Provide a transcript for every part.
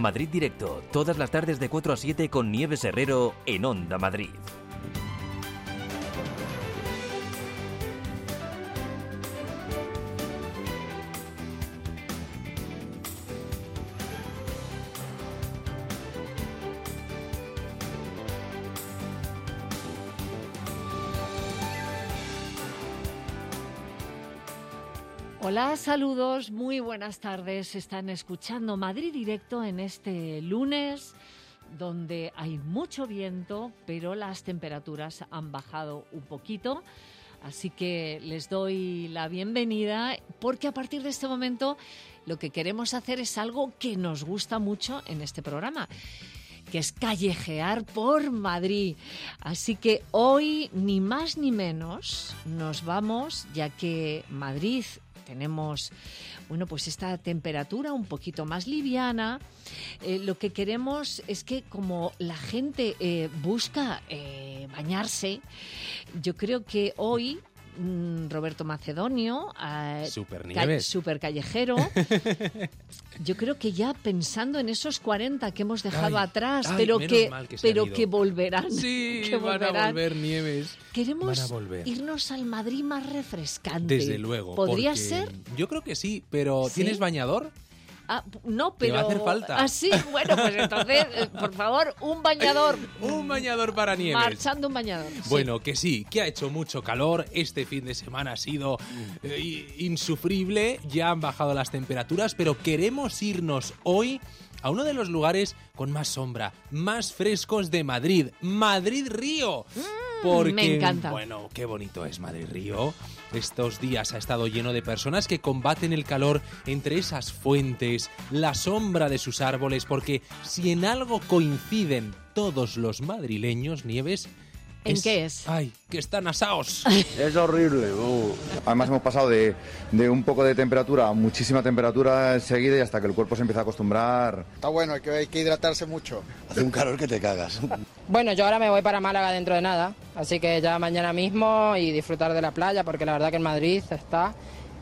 Madrid Directo, todas las tardes de 4 a 7 con Nieves Herrero en Onda Madrid. Hola, saludos, muy buenas tardes. Están escuchando Madrid Directo en este lunes, donde hay mucho viento, pero las temperaturas han bajado un poquito. Así que les doy la bienvenida, porque a partir de este momento lo que queremos hacer es algo que nos gusta mucho en este programa, que es callejear por Madrid. Así que hoy, ni más ni menos, nos vamos, ya que Madrid tenemos, bueno, pues esta temperatura un poquito más liviana. Lo que queremos es que, como la gente busca bañarse, yo creo que hoy Roberto Macedonio, super callejero, yo creo que ya pensando en esos 40 que hemos dejado atrás, pero que volverán. Sí, que van a volver, Nieves. Queremos irnos al Madrid más refrescante. Desde luego. ¿Podría ser? Yo creo que sí, pero ¿Sí? ¿Tienes bañador? No, pero... ¿Te va a hacer falta? Ah, sí, bueno, pues entonces, por favor, un bañador. Un bañador para Nieves. Marchando un bañador. Bueno, que sí, que ha hecho mucho calor. Este fin de semana ha sido insufrible. Ya han bajado las temperaturas, pero queremos irnos hoy a uno de los lugares con más sombra, más frescos de Madrid. Madrid Río. Porque, me encanta. Bueno, qué bonito es Madrid Río. Estos días ha estado lleno de personas que combaten el calor entre esas fuentes, la sombra de sus árboles, porque si en algo coinciden todos los madrileños, Nieves... ¿En qué es? ¡Ay, que están asaos! Es horrible. Además hemos pasado de un poco de temperatura a muchísima temperatura enseguida y hasta que el cuerpo se empieza a acostumbrar. Está bueno, hay que hidratarse mucho. Hace un calor que te cagas. Bueno, yo ahora me voy para Málaga dentro de nada, así que ya mañana mismo y disfrutar de la playa, porque la verdad que en Madrid está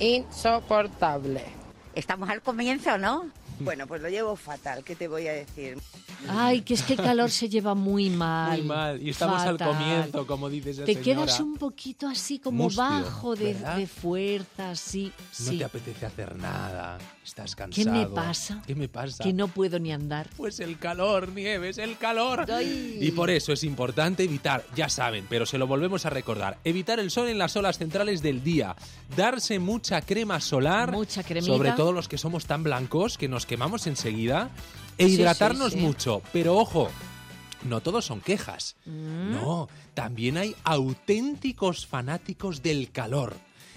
insoportable. Estamos al comienzo, ¿no? Bueno, pues lo llevo fatal, ¿qué te voy a decir? Ay, que es que el calor se lleva muy mal. Muy mal, y estamos fatal. Al comienzo, como dices esa Te señora. quedas un poquito así como mustio, bajo de fuerza, sí. No te apetece hacer nada, estás cansado. ¿Qué me pasa? ¿Qué me pasa? Que no puedo ni andar. Pues el calor, Nieves, el calor. Ay. Y por eso es importante evitar, ya saben, pero se lo volvemos a recordar, evitar el sol en las horas centrales del día, darse mucha crema solar, mucha cremita, sobre todo los que somos tan blancos que nos quemamos enseguida, e hidratarnos mucho. Pero ojo, no todos son quejas. No, también hay auténticos fanáticos del calor.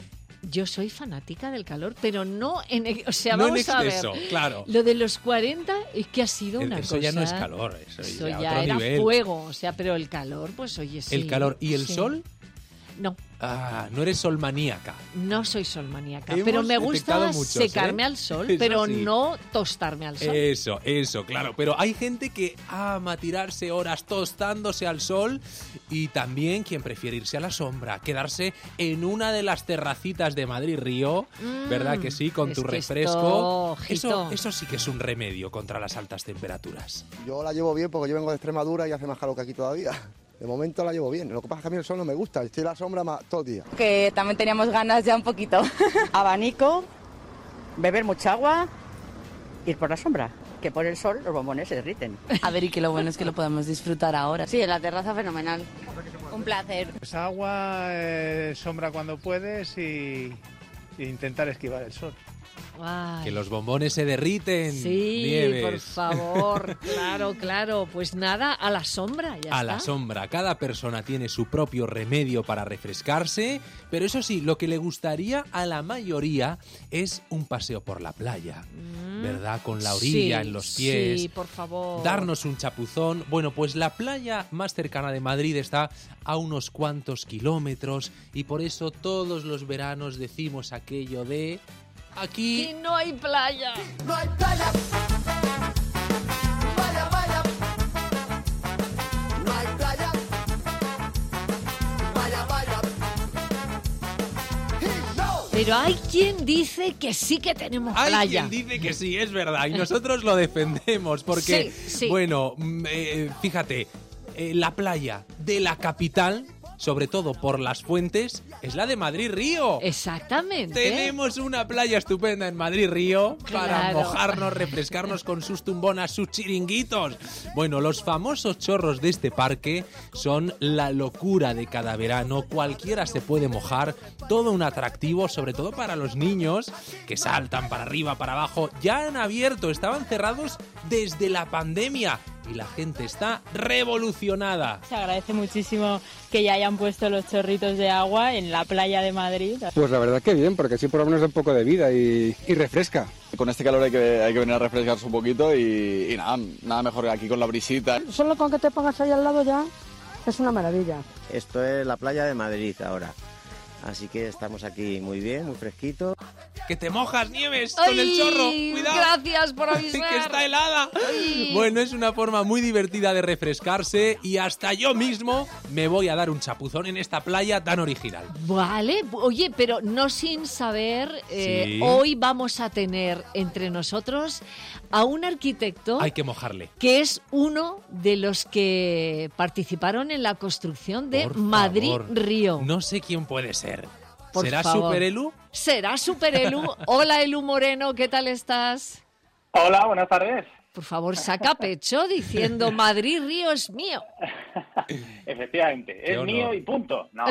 Yo soy fanática del calor, pero no en... O sea, no vamos en exceso, a ver. Claro. Lo de los 40 es que ha sido una eso cosa... ya no es calor, eso ya otro era nivel. fuego, o sea, pero el calor, pues oye, sí. El calor. ¿Y el sol? No. No eres solmaníaca. No soy solmaníaca, Hemos pero me gusta muchos, secarme al sol, Eso pero sí. no tostarme al sol. Eso, claro. Pero hay gente que ama tirarse horas tostándose al sol y también quien prefiere irse a la sombra, quedarse en una de las terracitas de Madrid Río, ¿verdad que sí? Con tu refresco. Eso sí que es un remedio contra las altas temperaturas. Yo la llevo bien porque yo vengo de Extremadura y hace más calor que aquí todavía. De momento la llevo bien, lo que pasa es que a mí el sol no me gusta, estoy en la sombra todo el día. Que también teníamos ganas ya un poquito. Abanico, beber mucha agua, ir por la sombra, que por el sol los bombones se derriten. A ver, y que lo bueno es que lo podemos disfrutar ahora. Sí, en la terraza fenomenal. Un placer. Pues agua, sombra cuando puedes y intentar esquivar el sol. Ay. Que los bombones se derriten. Sí, Nieves. por favor, claro. Pues nada, a la sombra, ya a está. la sombra. Cada persona tiene su propio remedio para refrescarse, pero eso sí, lo que le gustaría a la mayoría es un paseo por la playa, ¿verdad? Con la orilla en los pies. Sí, por favor. Darnos un chapuzón. Bueno, pues la playa más cercana de Madrid está a unos cuantos kilómetros y por eso todos los veranos decimos aquello de... Aquí... ¡Y no hay playa! ¡No hay playa! ¡Vaya, vaya! ¡No hay playa! ¡Vaya, vaya! ¡Y no! Pero hay quien dice que sí que tenemos playa. Hay quien dice que sí, es verdad, y nosotros lo defendemos porque, Sí. bueno, fíjate, la playa de la capital, sobre todo por las fuentes, es la de Madrid-Río. Exactamente. Tenemos una playa estupenda en Madrid-Río para Claro. mojarnos, refrescarnos con sus tumbonas, sus chiringuitos. Bueno, los famosos chorros de este parque son la locura de cada verano. Cualquiera se puede mojar, todo un atractivo, sobre todo para los niños que saltan para arriba, para abajo. Ya han abierto, estaban cerrados desde la pandemia. Y la gente está revolucionada. Se agradece muchísimo que ya hayan puesto los chorritos de agua en la playa de Madrid. Pues la verdad que bien, porque así por lo menos da un poco de vida y refresca. Con este calor hay que venir a refrescarse un poquito y nada mejor que aquí con la brisita. Solo con que te pongas ahí al lado ya es una maravilla. Esto es la playa de Madrid ahora. Así que estamos aquí muy bien, muy fresquito. ¡Que te mojas, Nieves, ¡Ay! con el chorro! ¡Cuidado! Gracias por avisar. ¡Que está helada! ¡Ay! Bueno, es una forma muy divertida de refrescarse y hasta yo mismo me voy a dar un chapuzón en esta playa tan original. Vale, oye, pero no sin saber, Sí. hoy vamos a tener entre nosotros a un arquitecto Hay que mojarle. que es uno de los que participaron en la construcción de Por Madrid-Río. No sé quién puede ser. Por ¿Será favor. Super Elu? ¿Será Super Elu? Hola, Elu Moreno, ¿qué tal estás? Hola, buenas tardes. Por favor, saca pecho diciendo Madrid-Río es mío. Efectivamente, Qué es honor. mío y punto. No.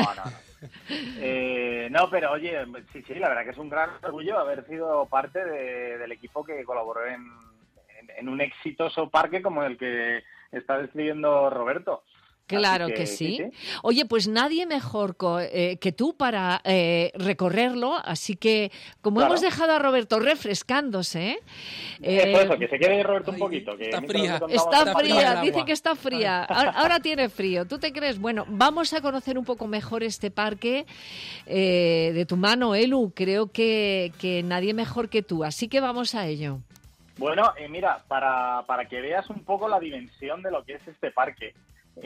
No, pero oye, sí, la verdad que es un gran orgullo haber sido parte del equipo que colaboró en un exitoso parque como el que está describiendo Roberto. Claro Así que sí. Oye, pues nadie mejor que tú para recorrerlo, así que como Claro. hemos dejado a Roberto refrescándose, Eso, que se quede Roberto un poquito. Que está mientras fría. le contamos está cómo fría, el agua. dice que está fría. Ahora tiene frío. ¿Tú te crees? Bueno, vamos a conocer un poco mejor este parque de tu mano, Elu. Creo que nadie mejor que tú, así que vamos a ello. Bueno, mira, para que veas un poco la dimensión de lo que es este parque,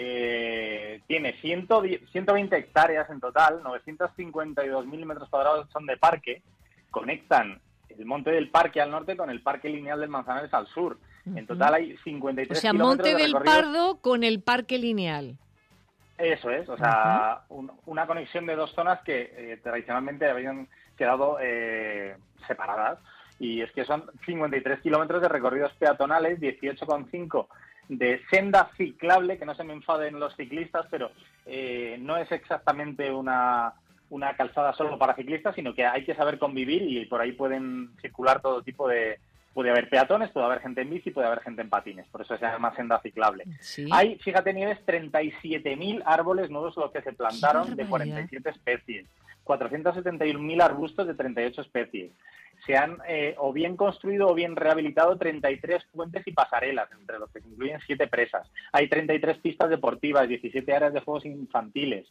tiene 120 hectáreas en total, 952.000 metros cuadrados son de parque, conectan el Monte del Parque al norte con el Parque Lineal del Manzanares al sur. En total hay 53 O sea, kilómetros Monte de del recorrido. Pardo con el Parque Lineal. Eso es, o sea, una conexión de dos zonas que tradicionalmente habían quedado separadas. Y es que son 53 kilómetros de recorridos peatonales, 18,5 de senda ciclable, que no se me enfaden los ciclistas, pero no es exactamente una calzada solo para ciclistas, sino que hay que saber convivir y por ahí pueden circular todo tipo de... Puede haber peatones, puede haber gente en bici, puede haber gente en patines, por eso se llama senda ciclable. Sí. Hay, fíjate, Nieves, 37.000 árboles nuevos los que se plantaron de 47 especies, 471.000 arbustos de 38 especies. Se han o bien construido o bien rehabilitado 33 puentes y pasarelas, entre los que se incluyen 7 presas. Hay 33 pistas deportivas, 17 áreas de juegos infantiles.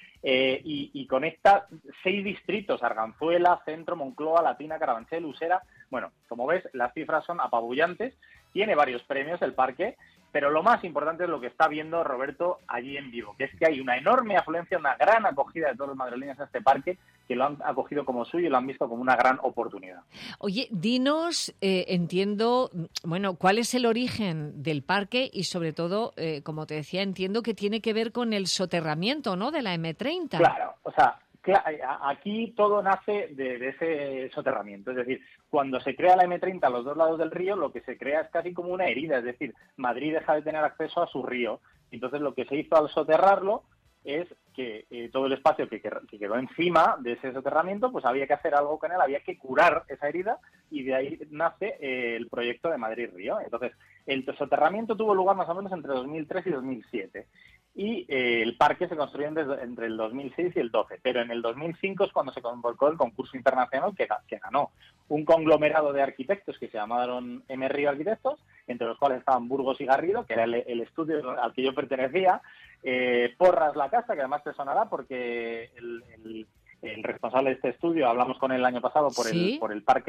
Y conecta 6 distritos: Arganzuela, Centro, Moncloa, Latina, Carabanchel, Usera. Bueno, como ves, las cifras son apabullantes. Tiene varios premios el parque, pero lo más importante es lo que está viendo Roberto allí en vivo, que es que hay una enorme afluencia, una gran acogida de todos los madrileños a este parque, que lo han acogido como suyo y lo han visto como una gran oportunidad. Oye, dinos, entiendo, bueno, cuál es el origen del parque y sobre todo, como te decía, entiendo que tiene que ver con el soterramiento, ¿no?, de la M30. Claro, o sea, aquí todo nace de ese soterramiento. Es decir, cuando se crea la M30 a los dos lados del río, lo que se crea es casi como una herida. Es decir, Madrid deja de tener acceso a su río. Entonces, lo que se hizo al soterrarlo es que todo el espacio que quedó encima de ese soterramiento, pues había que hacer algo con él, había que curar esa herida, y de ahí nace el proyecto de Madrid-Río. Entonces, el soterramiento tuvo lugar más o menos entre 2003 y 2007. Y el parque se construyó entre el 2006 y el 12, pero en el 2005 es cuando se convocó el concurso internacional que ganó un conglomerado de arquitectos que se llamaron M. Río Arquitectos, entre los cuales estaban Burgos y Garrido, que era el estudio al que yo pertenecía, Porras La Casa, que además te sonará porque el responsable de este estudio, hablamos con él el año pasado por el parque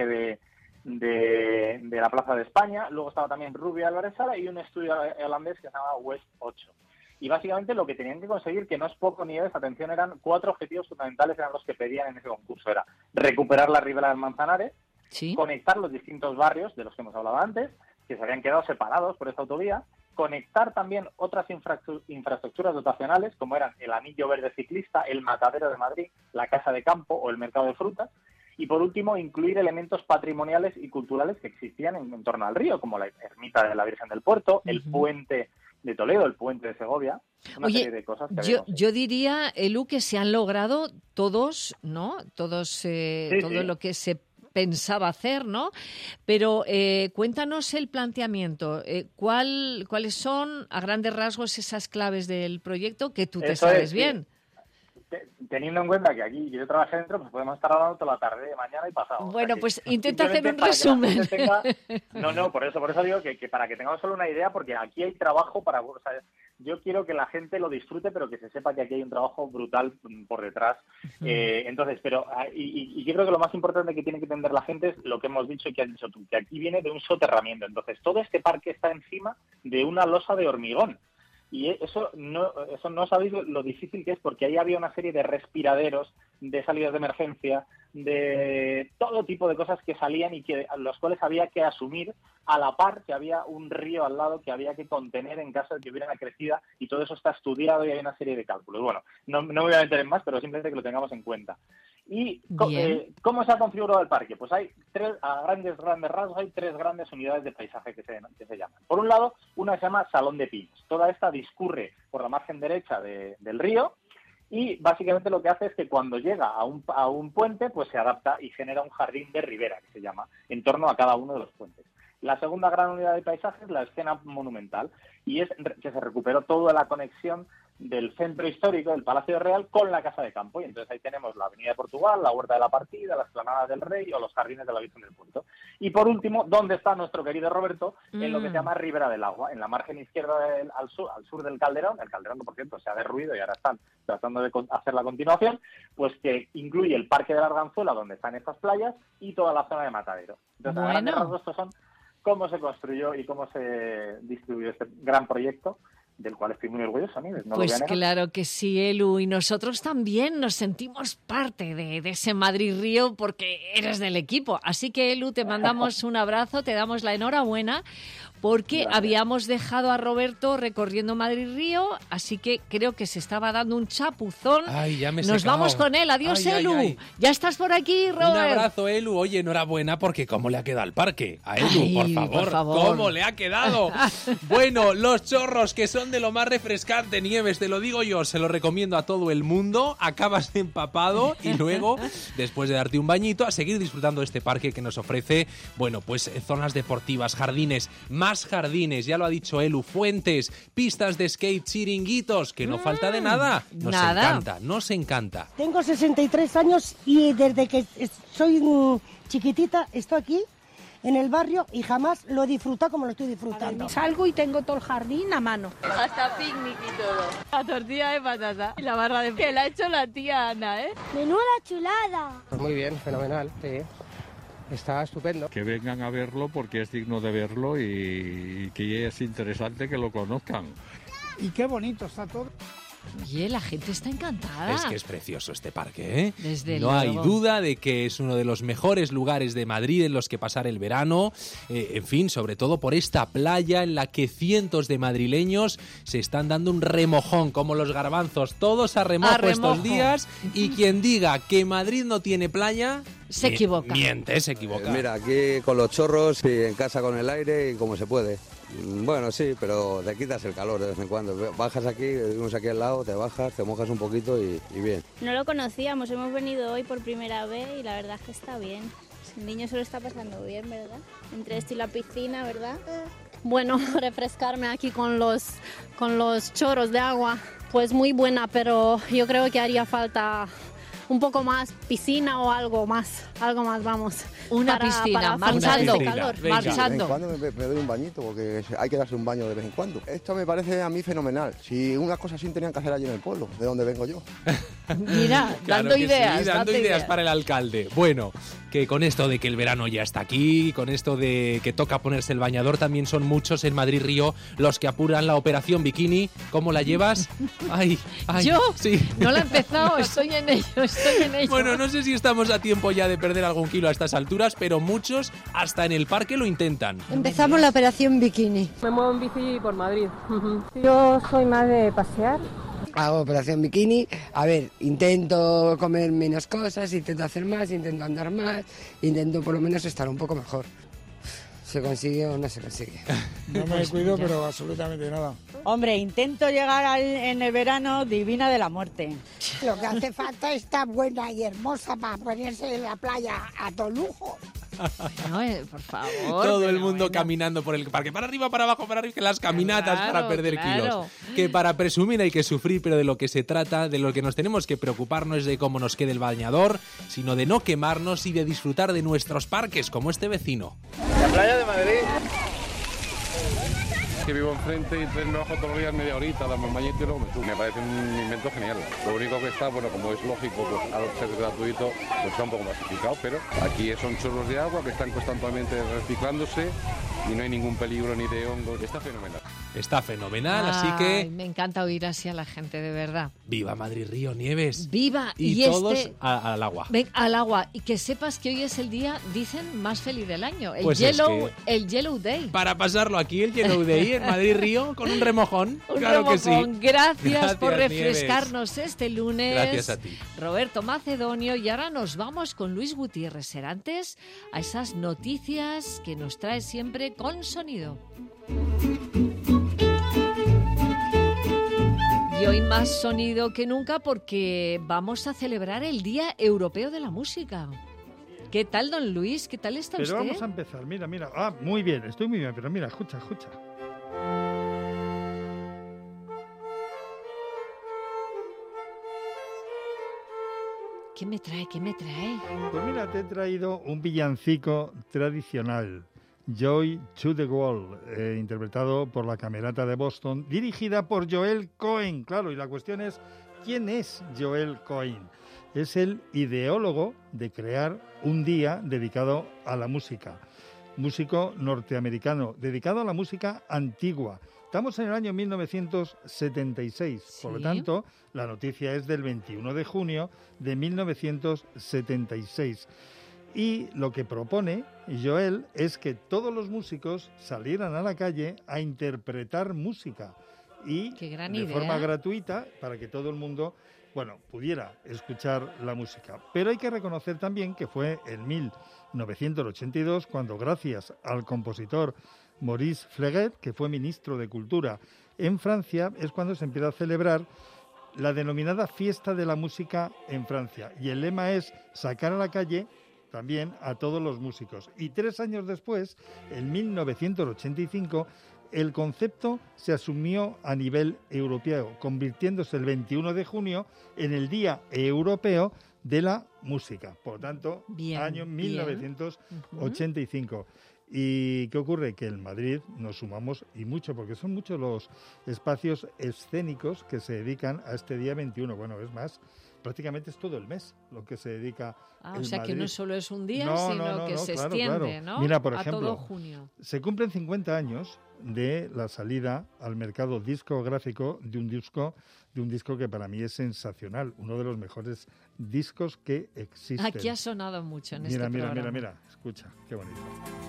de la Plaza de España. Luego estaba también Rubio Álvarez Sala y un estudio holandés que se llama West 8. Y básicamente lo que tenían que conseguir, que no es poco ni es, atención, eran 4 objetivos fundamentales, eran los que pedían en ese concurso. Era recuperar la ribera del Manzanares, conectar los distintos barrios de los que hemos hablado antes, que se habían quedado separados por esta autovía, conectar también otras infraestructuras dotacionales, como eran el anillo verde ciclista, el matadero de Madrid, la casa de campo o el mercado de frutas, y por último incluir elementos patrimoniales y culturales que existían en torno al río, como la ermita de la Virgen del Puerto, el puente de Toledo, el puente de Segovia, una serie de cosas que yo diría, Elu, que se han logrado todos, ¿no? Todo lo que se pensaba hacer, ¿no? Pero cuéntanos el planteamiento. ¿Cuáles son, a grandes rasgos, esas claves del proyecto que tú te sabes bien? Teniendo en cuenta que aquí yo trabajé dentro, pues podemos estar hablando toda la tarde, mañana y pasado. Bueno, pues intenta hacer un resumen. No, por eso digo que para que tengamos solo una idea, porque aquí hay trabajo para... O sea, yo quiero que la gente lo disfrute, pero que se sepa que aquí hay un trabajo brutal por detrás. Entonces, y yo creo que lo más importante que tiene que entender la gente es lo que hemos dicho y que has dicho tú, que aquí viene de un soterramiento. Entonces, todo este parque está encima de una losa de hormigón. Y eso no sabéis lo difícil que es, porque ahí había una serie de respiraderos, de salidas de emergencia, de todo tipo de cosas que salían y que los cuales había que asumir, a la par que había un río al lado que había que contener en caso de que hubiera una crecida, y todo eso está estudiado y hay una serie de cálculos. Bueno, no me voy a meter en más, pero simplemente que lo tengamos en cuenta. ¿Y cómo se ha configurado el parque? Pues hay a grandes rasgos, hay 3 grandes unidades de paisaje que se llaman. Por un lado, una se llama Salón de Pinos. Toda esta discurre por la margen derecha del río, y básicamente lo que hace es que cuando llega a un puente, pues se adapta y genera un jardín de ribera, que se llama, en torno a cada uno de los puentes. La segunda gran unidad de paisaje es la escena monumental, y es que se recuperó toda la conexión del centro histórico del Palacio Real con la Casa de Campo, y entonces ahí tenemos la Avenida de Portugal, la Huerta de la Partida, la Explanada del Rey o los jardines de la Virgen del Puerto. Y por último, ¿dónde está nuestro querido Roberto? En lo que se llama Ribera del Agua, en la margen izquierda al sur del Calderón, el Calderón que por cierto se ha derruido y ahora están tratando de hacer la continuación, pues que incluye el Parque de la Arganzuela, donde están estas playas, y toda la zona de Matadero. Entonces, a grandes rasgos, estos son cómo se construyó y cómo se distribuyó este gran proyecto, del cual estoy muy orgulloso, Nieves. Pues claro que sí, Elu, y nosotros también nos sentimos parte de ese Madrid-Río porque eres del equipo. Así que, Elu, te mandamos un abrazo, te damos la enhorabuena, porque habíamos dejado a Roberto recorriendo Madrid-Río, así que creo que se estaba dando un chapuzón. Ay, ya me he Nos secado. Vamos con él. Adiós, Elu. Ay. Ya estás por aquí, Robert. Un abrazo, Elu. Oye, enhorabuena, porque ¿cómo le ha quedado el parque? A Elu, Ay, por favor. ¿Cómo le ha quedado? Bueno, los chorros, que son de lo más refrescante, Nieves, te lo digo yo, se lo recomiendo a todo el mundo. Acabas empapado y luego, después de darte un bañito, a seguir disfrutando de este parque que nos ofrece, bueno, pues zonas deportivas, jardines, más jardines, ya lo ha dicho Elu, fuentes, pistas de skate, chiringuitos, que no falta de nada. Nos encanta. Tengo 63 años y desde que soy chiquitita estoy aquí en el barrio y jamás lo he disfrutado como lo estoy disfrutando. Salgo y tengo todo el jardín a mano. Hasta picnic y todo. La tortilla de patata y la barra de... que la ha hecho la tía Ana, ¿eh? ¡Menuda chulada! Pues muy bien, fenomenal, sí. Está estupendo. Que vengan a verlo porque es digno de verlo y que es interesante que lo conozcan. Y qué bonito está todo. Oye, la gente está encantada. Es que es precioso este parque, ¿eh? Desde no luego. hay duda de que es uno de los mejores lugares de Madrid en los que pasar el verano. En fin, sobre todo por esta playa en la que cientos de madrileños se están dando un remojón, como los garbanzos, todos a remojo estos días. Y quien diga que Madrid no tiene playa... se equivoca. Miente, se equivoca. Mira, aquí con los chorros y en casa con el aire y como se puede. Bueno, sí, pero te quitas el calor de vez en cuando. Bajas aquí, vivimos aquí al lado, te bajas, te mojas un poquito y bien. No lo conocíamos, hemos venido hoy por primera vez y la verdad es que está bien. El niño se lo está pasando bien, ¿verdad? Entre esto y la piscina, ¿verdad? Bueno, refrescarme aquí con los chorros de agua, pues muy buena, pero yo creo que haría falta un poco más piscina o algo más, vamos. Una piscina, marchando, marchando. De vez en cuando me doy un bañito, porque hay que darse un baño de vez en cuando. Esto me parece a mí fenomenal. Si unas cosas así tenían que hacer allí en el pueblo, de donde vengo yo. Mira, claro, dando ideas. Sí, dando ideas para el alcalde. Bueno, que con esto de que el verano ya está aquí, con esto de que toca ponerse el bañador, también son muchos en Madrid Río los que apuran la operación bikini. ¿Cómo la llevas? Ay, yo sí. No la he empezado, estoy en ello. Bueno, no sé si estamos a tiempo ya de perder algún kilo a estas alturas, pero muchos hasta en el parque lo intentan. Empezamos la operación bikini. Me muevo en bici por Madrid. Yo soy más de pasear. Hago operación bikini, a ver, intento comer menos cosas, intento hacer más, intento andar más, intento por lo menos estar un poco mejor. ¿Se consigue o no se consigue? No me cuido, pero absolutamente nada. Hombre, intento llegar en el verano divina de la muerte. Lo que hace falta es estar buena y hermosa para ponerse en la playa a todo lujo. No, por favor. Todo el mundo caminando por el parque, para arriba, para abajo, para arriba, que las caminatas para perder kilos. Que para presumir hay que sufrir, pero de lo que se trata, de lo que nos tenemos que preocupar no es de cómo nos quede el bañador, sino de no quemarnos y de disfrutar de nuestros parques, como este vecino. La playa de Madrid. Que vivo enfrente y entonces me bajo todos los días media horita, dame un bañito y luego me subo. Me parece un invento genial. Lo único que está, bueno, como es lógico, pues al ser gratuito, pues está un poco masificado, pero aquí son chorros de agua que están constantemente reciclándose y no hay ningún peligro ni de hongos. Está fenomenal. Está fenomenal, así que... Me encanta oír así a la gente, de verdad. ¡Viva Madrid Río, Nieves! ¡Viva! Y todos al agua. Ven, al agua. Y que sepas que hoy es el día, dicen, más feliz del año. El, pues el Yellow Day. Para pasarlo aquí, el Yellow Day en Madrid Río, con un remojón. Claro que sí. Gracias por refrescarnos Nieves. Este lunes. Gracias a ti. Roberto Macedonio. Y ahora nos vamos con Luis Gutiérrez Serantes a esas noticias que nos trae siempre con sonido. Y hoy más sonido que nunca porque vamos a celebrar el Día Europeo de la Música. ¿Qué tal, don Luis? ¿Qué tal está usted? Pero vamos a empezar, mira. Ah, muy bien, estoy muy bien, pero mira, escucha. ¿Qué me trae? Pues mira, te he traído un villancico tradicional. Joy to the World, interpretado por la Camerata de Boston, dirigida por Joel Cohen. Claro, y la cuestión es, ¿quién es Joel Cohen? Es el ideólogo de crear un día dedicado a la música. Músico norteamericano, dedicado a la música antigua. Estamos en el año 1976, ¿sí? Por lo tanto, la noticia es del 21 de junio de 1976. Y lo que propone Joel es que todos los músicos salieran a la calle a interpretar música y de forma gratuita para que todo el mundo, pudiera escuchar la música. Pero hay que reconocer también que fue en 1982 cuando, gracias al compositor Maurice Fleguet, que fue ministro de Cultura en Francia, es cuando se empieza a celebrar la denominada Fiesta de la Música en Francia. Y el lema es sacar a la calle también a todos los músicos. Y 3 años después, en 1985, el concepto se asumió a nivel europeo, convirtiéndose el 21 de junio en el Día Europeo de la Música. Por lo tanto, año 1985. ¿Y qué ocurre? Que en Madrid nos sumamos, y mucho, porque son muchos los espacios escénicos que se dedican a este día 21. Bueno, es más, prácticamente es todo el mes lo que se dedica o sea, Madrid. Que no solo es un día, sino que se extiende, ¿no? Mira, por ejemplo, a todo junio. Se cumplen 50 años de la salida al mercado discográfico de un disco que para mí es sensacional, uno de los mejores discos que existen. Aquí ha sonado mucho en este programa. Mira, escucha, qué bonito.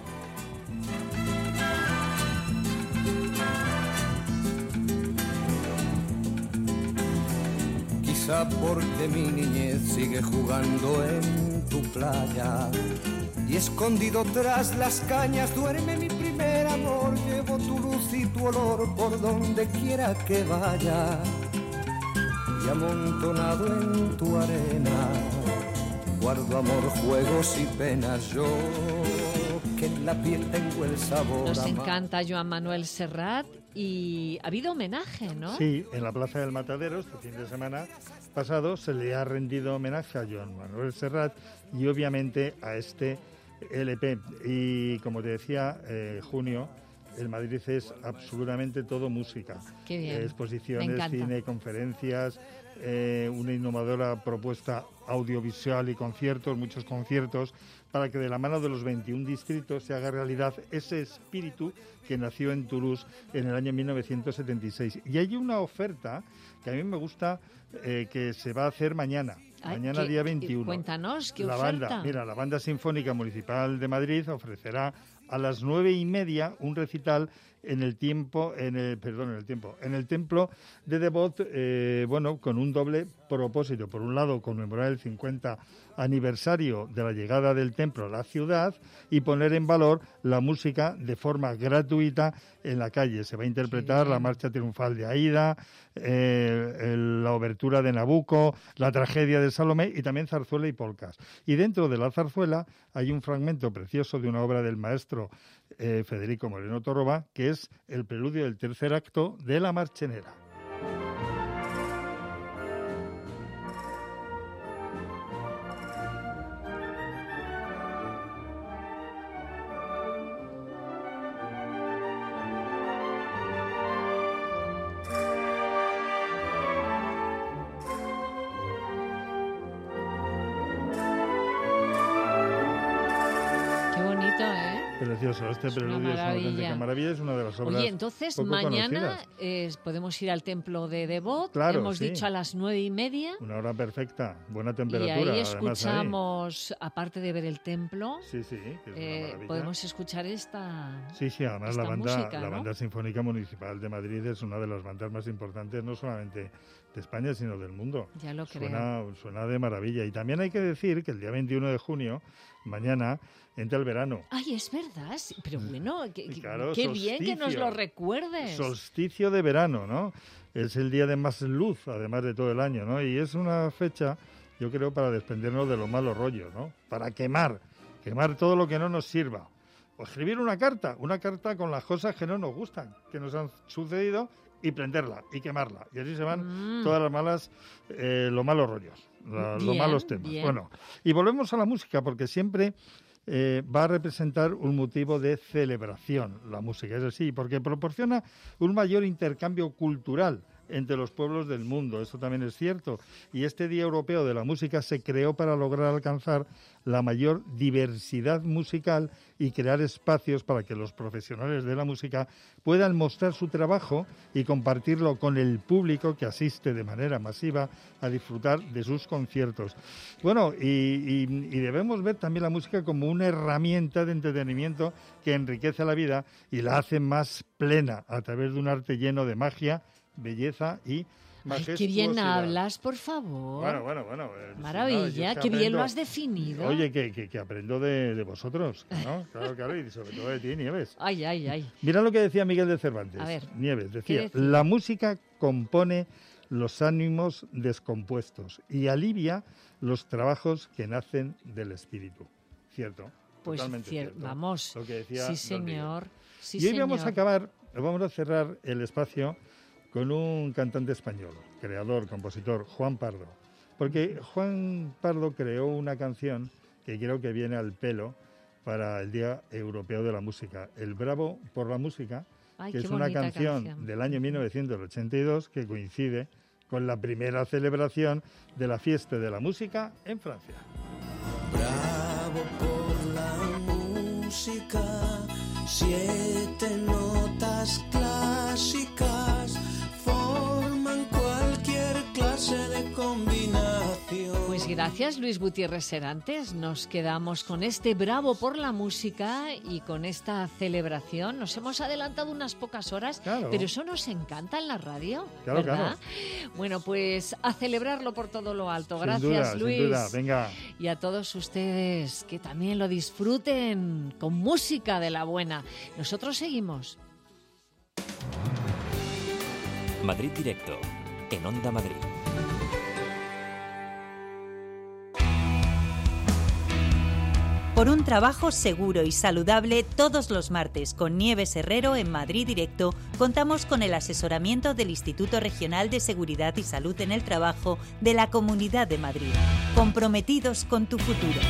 Quizá porque mi niñez sigue jugando en tu playa y escondido tras las cañas duerme mi primer amor. Llevo tu luz y tu olor por donde quiera que vaya y amontonado en tu arena guardo amor, juegos y penas. Yo que en la piel tengo el sabor. Nos encanta Joan Manuel Serrat y ha habido homenaje, ¿no? Sí, en la Plaza del Matadero este fin de semana pasado se le ha rendido homenaje a Joan Manuel Serrat y obviamente a este LP. Y como te decía, junio, el Madrid es absolutamente todo música. Qué bien. Exposiciones, cine, conferencias, una innovadora propuesta audiovisual y conciertos, muchos conciertos, para que de la mano de los 21 distritos se haga realidad ese espíritu que nació en Toulouse en el año 1976. Y hay una oferta que a mí me gusta que se va a hacer mañana. Mañana, día 21. Cuéntanos, ¿qué oferta? La Banda Sinfónica Municipal de Madrid ofrecerá a las 9:30 un recital en el Templo de Devot, con un doble propósito. Por un lado, conmemorar el 50 aniversario de la llegada del templo a la ciudad y poner en valor la música de forma gratuita en la calle. Se va a interpretar la marcha triunfal de Aida, la obertura de Nabucco, la tragedia de Salomé y también zarzuela y polcas. Y dentro de la zarzuela hay un fragmento precioso de una obra del maestro Federico Moreno Torroba, que es el preludio del tercer acto de La Marchenera. Precioso, este preludio es una auténtica maravilla, es una de las obras. Oye, entonces poco mañana podemos ir al templo de Devot, claro, hemos dicho a las 9:30. Una hora perfecta, buena temperatura. Y ahí escuchamos, aparte de ver el templo, que es una maravilla. Podemos escuchar esta Sí, además esta la Banda Sinfónica Municipal de Madrid es una de las bandas más importantes, no solamente de España, sino del mundo. Ya lo creo. Suena de maravilla. Y también hay que decir que el día 21 de junio, mañana, entra el verano. Ay, es verdad, pero bueno, claro, qué bien que nos lo recuerdes. Solsticio de verano, ¿no? Es el día de más luz, además de todo el año, ¿no? Y es una fecha, yo creo, para desprendernos de los malos rollos, ¿no? Para quemar todo lo que no nos sirva. O escribir una carta con las cosas que no nos gustan, que nos han sucedido, y prenderla y quemarla. Y así se van todas las malas, los malos rollos, los malos temas. Bien. Bueno, y volvemos a la música, porque siempre va a representar un motivo de celebración, la música. Es así, porque proporciona un mayor intercambio cultural entre los pueblos del mundo. Eso también es cierto. Y este Día Europeo de la Música se creó para lograr alcanzar la mayor diversidad musical y crear espacios para que los profesionales de la música puedan mostrar su trabajo y compartirlo con el público que asiste de manera masiva a disfrutar de sus conciertos. Bueno, y debemos ver también la música como una herramienta de entretenimiento que enriquece la vida y la hace más plena a través de un arte lleno de magia, belleza y majestuosidad. Ay, qué bien hablas, por favor. Bueno. Maravilla, qué bien lo has definido. Oye, que aprendo de vosotros, ¿no? Claro, y sobre todo de ti, Nieves. Ay. Mira lo que decía Miguel de Cervantes. A ver, Nieves decía, la música compone los ánimos descompuestos y alivia los trabajos que nacen del espíritu. ¿Cierto? Pues totalmente cierto. Vamos, lo que decía sí señor. Y hoy vamos a cerrar el espacio con un cantante español, creador, compositor, Juan Pardo. Porque Juan Pardo creó una canción que creo que viene al pelo para el Día Europeo de la Música, el Bravo por la Música, que es una canción del año 1982 que coincide con la primera celebración de la Fiesta de la Música en Francia. Bravo por la música, 7 notas clásicas forman cualquier clase de combinación. Pues gracias, Luis Gutiérrez Serantes. Nos quedamos con este Bravo por la Música y con esta celebración. Nos hemos adelantado unas pocas horas, pero eso nos encanta en la radio, ¿verdad? Claro. Bueno, pues a celebrarlo por todo lo alto. Gracias, Luis. Sin duda, venga. Y a todos ustedes que también lo disfruten con música de la buena. Nosotros seguimos. Madrid Directo, en Onda Madrid. Por un trabajo seguro y saludable, todos los martes con Nieves Herrero en Madrid Directo contamos con el asesoramiento del Instituto Regional de Seguridad y Salud en el Trabajo de la Comunidad de Madrid. Comprometidos con tu futuro.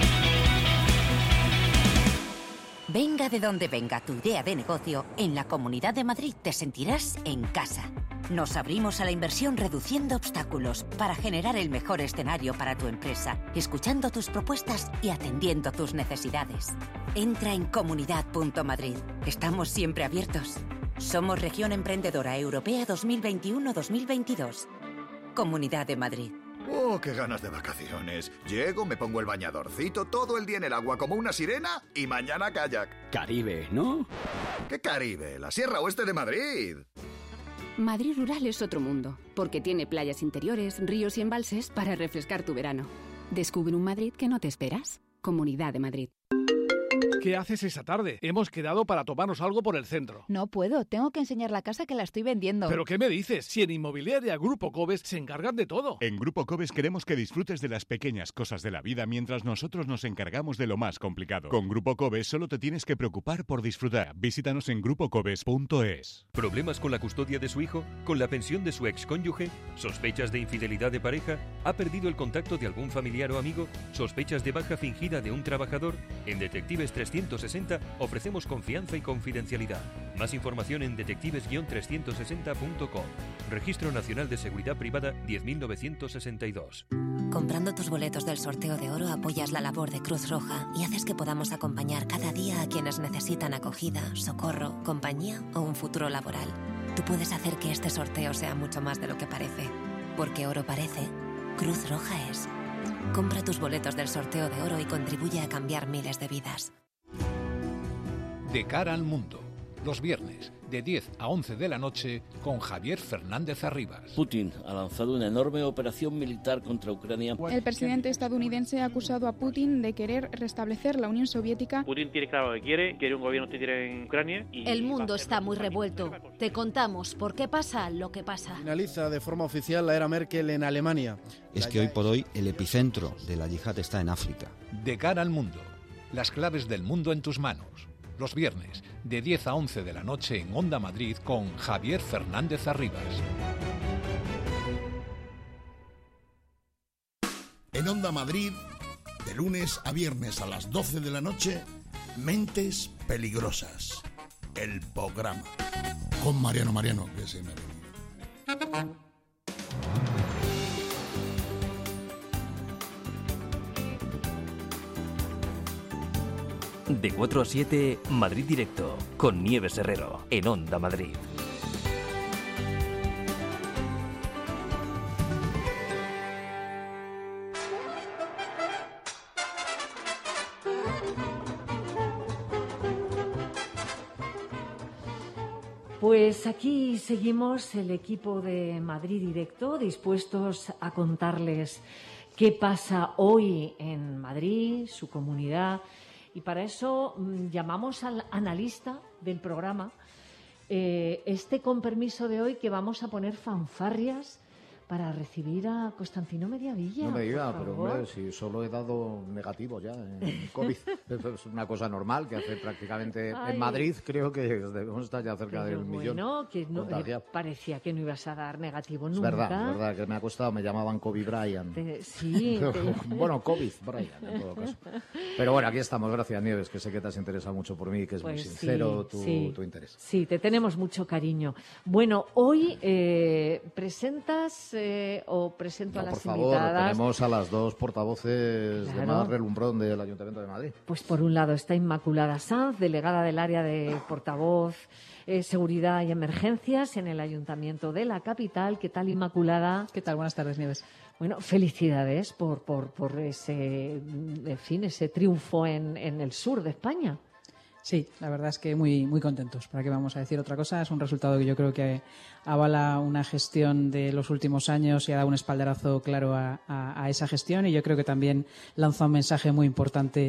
Venga de donde venga tu idea de negocio, en la Comunidad de Madrid te sentirás en casa. Nos abrimos a la inversión reduciendo obstáculos para generar el mejor escenario para tu empresa, escuchando tus propuestas y atendiendo tus necesidades. Entra en comunidad.madrid. Estamos siempre abiertos. Somos Región Emprendedora Europea 2021-2022. Comunidad de Madrid. ¡Oh, qué ganas de vacaciones! Llego, me pongo el bañadorcito, todo el día en el agua como una sirena y mañana kayak. Caribe, ¿no? ¿Qué Caribe? La Sierra Oeste de Madrid. Madrid Rural es otro mundo, porque tiene playas interiores, ríos y embalses para refrescar tu verano. Descubre un Madrid que no te esperas. Comunidad de Madrid. ¿Qué haces esa tarde? Hemos quedado para tomarnos algo por el centro. No puedo, tengo que enseñar la casa que la estoy vendiendo. ¿Pero qué me dices? Si en Inmobiliaria Grupo Cobes se encargan de todo. En Grupo Cobes queremos que disfrutes de las pequeñas cosas de la vida mientras nosotros nos encargamos de lo más complicado. Con Grupo Cobes solo te tienes que preocupar por disfrutar. Visítanos en grupocobes.es. ¿Problemas con la custodia de su hijo? ¿Con la pensión de su excónyuge? ¿Sospechas de infidelidad de pareja? ¿Ha perdido el contacto de algún familiar o amigo? ¿Sospechas de baja fingida de un trabajador? En Detectives 360 ofrecemos confianza y confidencialidad. Más información en detectives-360.com. Registro Nacional de Seguridad Privada 10.962. Comprando tus boletos del sorteo de oro apoyas la labor de Cruz Roja y haces que podamos acompañar cada día a quienes necesitan acogida, socorro, compañía o un futuro laboral. Tú puedes hacer que este sorteo sea mucho más de lo que parece. Porque oro parece, Cruz Roja es. Compra tus boletos del sorteo de oro y contribuye a cambiar miles de vidas. De cara al mundo, los viernes de 10 a 11 de la noche con Javier Fernández Arribas. Putin ha lanzado una enorme operación militar contra Ucrania. El presidente estadounidense ha acusado a Putin de querer restablecer la Unión Soviética. Putin tiene claro lo que quiere un gobierno que quiere en Ucrania. El mundo está muy revuelto. Te contamos por qué pasa lo que pasa. Finaliza de forma oficial la era Merkel en Alemania. Es que hoy por hoy el epicentro de la yihad está en África. De cara al mundo, las claves del mundo en tus manos. Los viernes, de 10 a 11 de la noche en Onda Madrid con Javier Fernández Arribas. En Onda Madrid, de lunes a viernes a las 12 de la noche, Mentes Peligrosas, el programa. Con Mariano, que se me ha venido. De 4 a 7, Madrid Directo, con Nieves Herrero, en Onda Madrid. Pues aquí seguimos el equipo de Madrid Directo, dispuestos a contarles qué pasa hoy en Madrid, su comunidad. Y para eso llamamos al analista del programa, con permiso de hoy, que vamos a poner fanfarrias para recibir a Constantino Mediavilla. No me diga, pero hombre, si solo he dado negativo ya en COVID. Eso es una cosa normal que hace prácticamente en Madrid, creo que debemos estar ya cerca del millón. Bueno, que no, parecía que no ibas a dar negativo nunca. Es verdad, que me ha costado, me llamaban Kobe Bryant. Sí. Bueno, Kobe Bryant en todo caso. Pero bueno, aquí estamos, gracias Nieves, que sé que te has interesado mucho por mí, que es muy sincero tu interés. Sí, te tenemos mucho cariño. Bueno, hoy presentas... presento a las por invitadas. Favor, tenemos a las dos portavoces de más relumbrón del Ayuntamiento de Madrid. Pues por un lado está Inmaculada Sanz, delegada del área de portavoz Seguridad y Emergencias en el Ayuntamiento de la capital. ¿Qué tal, Inmaculada? ¿Qué tal? Buenas tardes, Nieves. Bueno, felicidades por ese triunfo en el sur de España. Sí, la verdad es que muy, muy contentos. ¿Para qué vamos a decir otra cosa? Es un resultado que yo creo que avala una gestión de los últimos años y ha dado un espaldarazo claro a esa gestión, y yo creo que también lanza un mensaje muy importante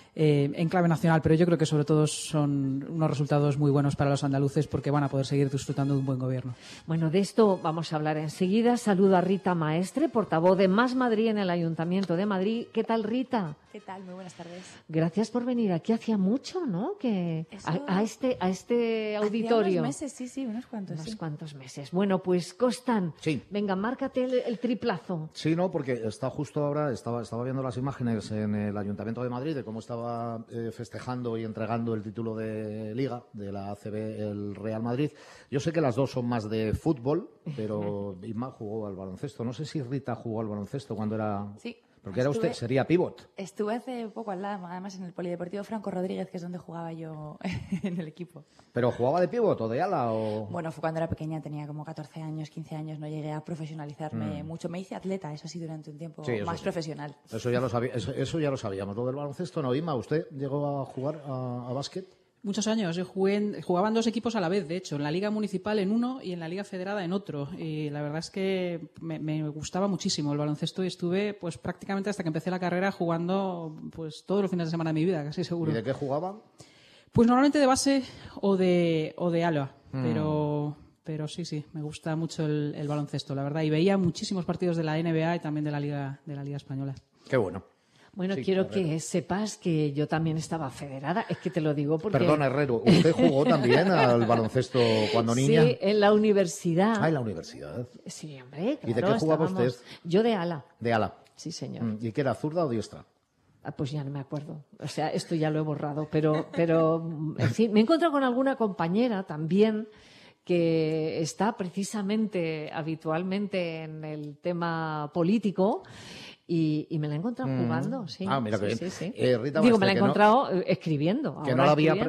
en clave nacional, pero yo creo que sobre todo son unos resultados muy buenos para los andaluces porque van a poder seguir disfrutando de un buen gobierno. Bueno, de esto vamos a hablar enseguida. Saludo a Rita Maestre, portavoz de Más Madrid en el Ayuntamiento de Madrid. ¿Qué tal, Rita? ¿Qué tal? Muy buenas tardes. Gracias por venir aquí. Hacía mucho, ¿no? Que a este auditorio. Unos meses, sí, unos cuantos. Unos cuantos meses. Bueno, pues Costan, venga, márcate el triplazo. Sí, no, porque está justo ahora, estaba viendo las imágenes en el Ayuntamiento de Madrid de cómo estaba festejando y entregando el título de Liga de la ACB el Real Madrid. Yo sé que las dos son más de fútbol, pero Inma jugó al baloncesto. No sé si Rita jugó al baloncesto cuando era... Sí. Porque era usted, sería pívot. Estuve hace poco al lado, además en el Polideportivo Franco Rodríguez, que es donde jugaba yo en el equipo. ¿Pero jugaba de pívot o de ala? O... Bueno, fue cuando era pequeña, tenía como 14 años, 15 años, no llegué a profesionalizarme mucho. Me hice atleta, eso sí, durante un tiempo más profesional. Eso ya lo sabíamos. Lo del baloncesto no, Inma, ¿usted llegó a jugar a básquet? Muchos años. Yo jugaba en dos equipos a la vez, de hecho, en la Liga Municipal en uno y en la Liga Federada en otro. Y la verdad es que me gustaba muchísimo el baloncesto y estuve pues prácticamente hasta que empecé la carrera jugando pues todos los fines de semana de mi vida, casi seguro. ¿Y de qué jugaban? Pues normalmente de base o de ala, pero sí, me gusta mucho el baloncesto, la verdad. Y veía muchísimos partidos de la NBA y también de la Liga Española. Qué bueno. Bueno, quiero que sepas que yo también estaba federada. Es que te lo digo porque... Perdón, Herrero, ¿usted jugó también al baloncesto cuando niña? Sí, en la universidad. Ah, en la universidad. Sí, hombre, claro. ¿Y de qué jugaba usted? Yo de ala. De ala. Sí, señor. ¿Y qué era, zurda o diestra? Pues ya no me acuerdo. O sea, esto ya lo he borrado. Pero en fin, me he encontrado con alguna compañera también que está precisamente habitualmente en el tema político. Y me la he encontrado jugando, sí. Ah, mira qué bien. Sí. Rita Digo, me la he encontrado escribiendo. Que no la había...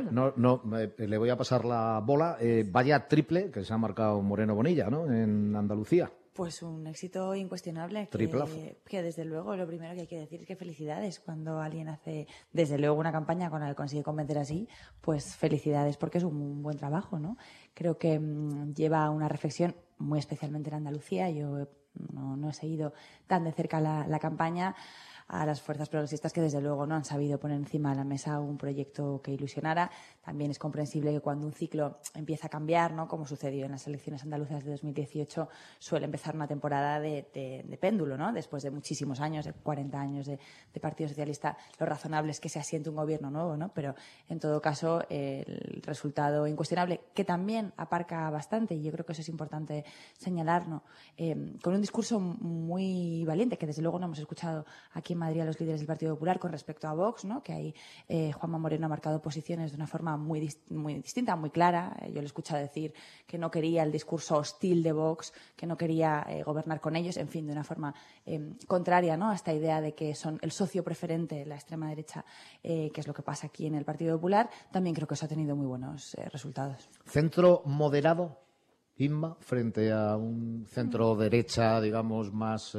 le voy a pasar la bola. Vaya triple que se ha marcado Moreno Bonilla, ¿no? En Andalucía. Pues un éxito incuestionable. Que desde luego lo primero que hay que decir es que felicidades cuando alguien hace, desde luego, una campaña con la que consigue convencer así, pues felicidades porque es un buen trabajo, ¿no? Creo que lleva una reflexión muy especialmente en Andalucía. Yo no he seguido tan de cerca la campaña, a las fuerzas progresistas que desde luego no han sabido poner encima de la mesa un proyecto que ilusionara. También es comprensible que cuando un ciclo empieza a cambiar, ¿no?, como sucedió en las elecciones andaluzas de 2018, suele empezar una temporada de péndulo, ¿no? Después de muchísimos años, de 40 años de Partido Socialista, lo razonable es que se asiente un gobierno nuevo, ¿no? Pero en todo caso el resultado incuestionable, que también aparca bastante, y yo creo que eso es importante señalar, ¿no? Con un discurso muy valiente, que desde luego no hemos escuchado aquí en Madrid a los líderes del Partido Popular con respecto a Vox, ¿no? Que ahí Juanma Moreno ha marcado posiciones de una forma muy distinta, muy clara. Yo le he escuchado decir que no quería el discurso hostil de Vox, que no quería gobernar con ellos, en fin, de una forma contraria, ¿no?, a esta idea de que son el socio preferente, la extrema derecha, que es lo que pasa aquí en el Partido Popular. También creo que eso ha tenido muy buenos resultados. ¿Centro moderado, Inma, frente a un centro derecha, digamos, más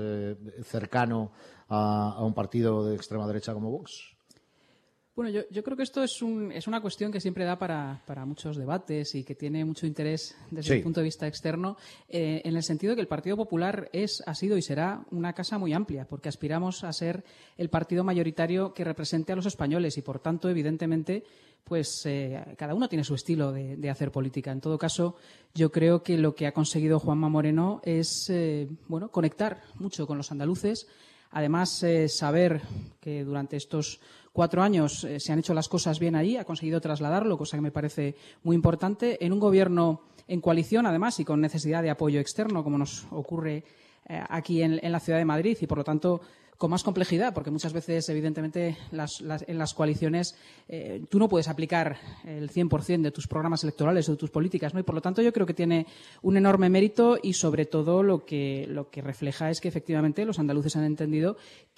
cercano a un partido de extrema derecha como Vox? Bueno, yo creo que esto es una cuestión que siempre da para muchos debates y que tiene mucho interés desde el punto de vista externo, en el sentido de que el Partido Popular ha sido y será una casa muy amplia, porque aspiramos a ser el partido mayoritario que represente a los españoles y, por tanto, evidentemente, pues cada uno tiene su estilo de hacer política. En todo caso, yo creo que lo que ha conseguido Juanma Moreno es conectar mucho con los andaluces. Además, saber que durante estos 4 años se han hecho las cosas bien ahí, ha conseguido trasladarlo, cosa que me parece muy importante, en un gobierno en coalición, además, y con necesidad de apoyo externo, como nos ocurre aquí en la ciudad de Madrid, y por lo tanto con más complejidad, porque muchas veces, evidentemente, en las coaliciones tú no puedes aplicar el 100% de tus programas electorales o de tus políticas, ¿no? Y por lo tanto yo creo que tiene un enorme mérito y, sobre todo, lo que refleja es que, efectivamente, los andaluces han entendido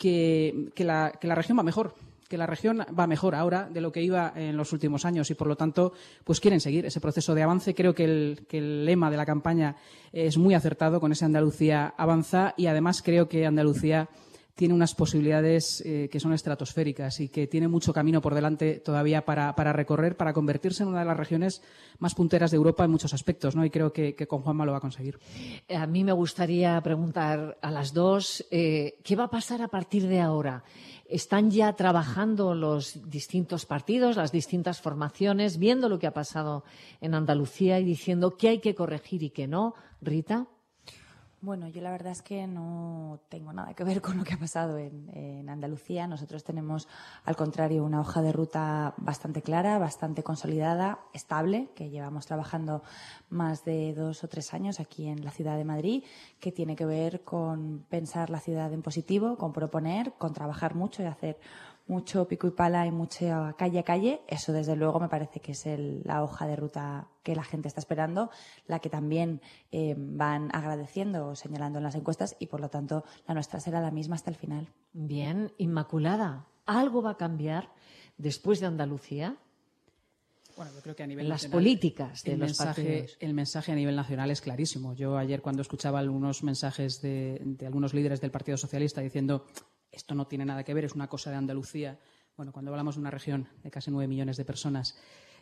que la región va mejor, que la región va mejor ahora de lo que iba en los últimos años y, por lo tanto, pues quieren seguir ese proceso de avance. Creo que el lema de la campaña es muy acertado con ese Andalucía avanza, y además creo que Andalucía tiene unas posibilidades que son estratosféricas y que tiene mucho camino por delante todavía para recorrer, para convertirse en una de las regiones más punteras de Europa en muchos aspectos, ¿no? Y creo que con Juanma lo va a conseguir. A mí me gustaría preguntar a las dos, ¿qué va a pasar a partir de ahora? ¿Están ya trabajando los distintos partidos, las distintas formaciones, viendo lo que ha pasado en Andalucía y diciendo qué hay que corregir y qué no? Rita. Bueno, yo la verdad es que no tengo nada que ver con lo que ha pasado en Andalucía. Nosotros tenemos, al contrario, una hoja de ruta bastante clara, bastante consolidada, estable, que llevamos trabajando más de 2 o 3 años aquí en la ciudad de Madrid, que tiene que ver con pensar la ciudad en positivo, con proponer, con trabajar mucho y hacer mucho pico y pala y mucha calle a calle. Eso, desde luego, me parece que es la hoja de ruta que la gente está esperando, la que también van agradeciendo o señalando en las encuestas y, por lo tanto, la nuestra será la misma hasta el final. Bien, Inmaculada, ¿algo va a cambiar después de Andalucía? Bueno, yo creo que a nivel las nacional, políticas de los partidos. El mensaje a nivel nacional es clarísimo. Yo ayer, cuando escuchaba algunos mensajes de algunos líderes del Partido Socialista diciendo esto no tiene nada que ver, es una cosa de Andalucía. Bueno, cuando hablamos de una región de casi 9 millones de personas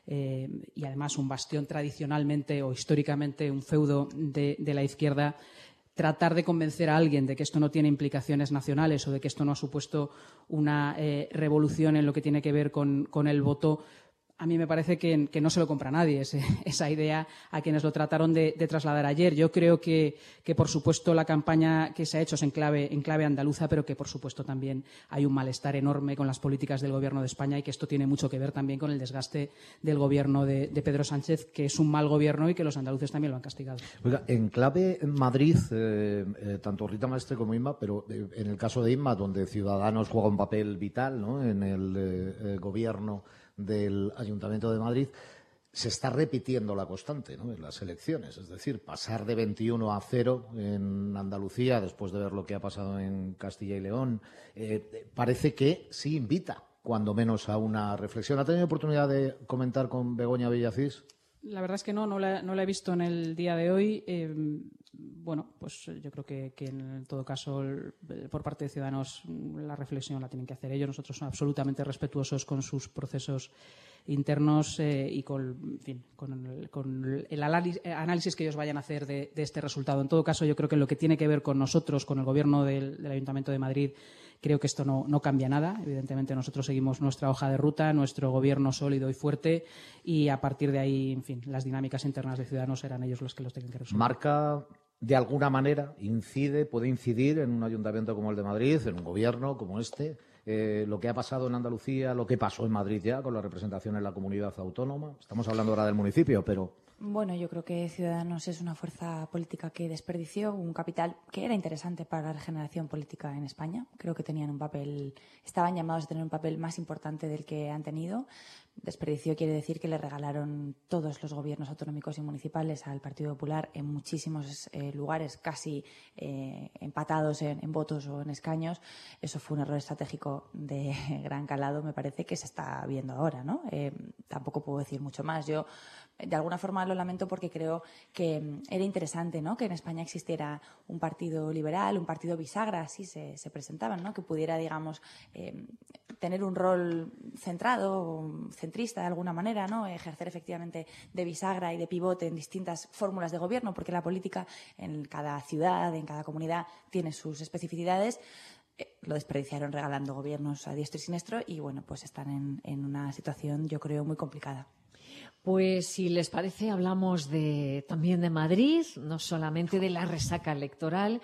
y además un bastión tradicionalmente o históricamente, un feudo de la izquierda, tratar de convencer a alguien de que esto no tiene implicaciones nacionales o de que esto no ha supuesto una revolución en lo que tiene que ver con el voto, a mí me parece que no se lo compra nadie esa idea a quienes lo trataron de trasladar ayer. Yo creo que por supuesto, la campaña que se ha hecho es en clave andaluza, pero que, por supuesto, también hay un malestar enorme con las políticas del Gobierno de España y que esto tiene mucho que ver también con el desgaste del Gobierno de Pedro Sánchez, que es un mal gobierno y que los andaluces también lo han castigado. Oiga, en clave Madrid, tanto Rita Maestre como Inma, pero en el caso de Inma, donde Ciudadanos juega un papel vital, ¿no?, en el Gobierno del Ayuntamiento de Madrid, se está repitiendo la constante, ¿no?, en las elecciones. Es decir, pasar de 21 a 0 en Andalucía, después de ver lo que ha pasado en Castilla y León, parece que sí invita, cuando menos, a una reflexión. ¿Ha tenido oportunidad de comentar con Begoña Villacís? La verdad es que no la he visto en el día de hoy. Bueno, pues yo creo que en todo caso, por parte de Ciudadanos, la reflexión la tienen que hacer ellos. Nosotros somos absolutamente respetuosos con sus procesos internos y con el análisis que ellos vayan a hacer de este resultado. En todo caso, yo creo que en lo que tiene que ver con nosotros, con el Gobierno del Ayuntamiento de Madrid, creo que esto no cambia nada. Evidentemente, nosotros seguimos nuestra hoja de ruta, nuestro gobierno sólido y fuerte, y a partir de ahí, en fin, las dinámicas internas de Ciudadanos serán ellos los que los tengan que resolver. ¿Marca, de alguna manera, puede incidir en un ayuntamiento como el de Madrid, en un gobierno como este, lo que ha pasado en Andalucía, lo que pasó en Madrid ya con la representación en la comunidad autónoma? Estamos hablando ahora del municipio, pero... Bueno, yo creo que Ciudadanos es una fuerza política que desperdició un capital que era interesante para la regeneración política en España. Creo que estaban llamados a tener un papel más importante del que han tenido. Desperdició quiere decir que le regalaron todos los gobiernos autonómicos y municipales al Partido Popular en muchísimos lugares, casi empatados en votos o en escaños. Eso fue un error estratégico de gran calado, me parece, que se está viendo ahora, ¿no? Tampoco puedo decir mucho más. Yo, de alguna forma, lo lamento porque creo que era interesante, ¿no?, que en España existiera un partido liberal, un partido bisagra, así se presentaban, ¿no?, que pudiera, digamos, tener un rol centrado, centrista de alguna manera, ¿no?, ejercer efectivamente de bisagra y de pivote en distintas fórmulas de gobierno, porque la política en cada ciudad, en cada comunidad, tiene sus especificidades. Lo desperdiciaron regalando gobiernos a diestro y siniestro y, bueno, pues están en una situación, yo creo, muy complicada. Pues, si les parece, hablamos también de Madrid, no solamente de la resaca electoral.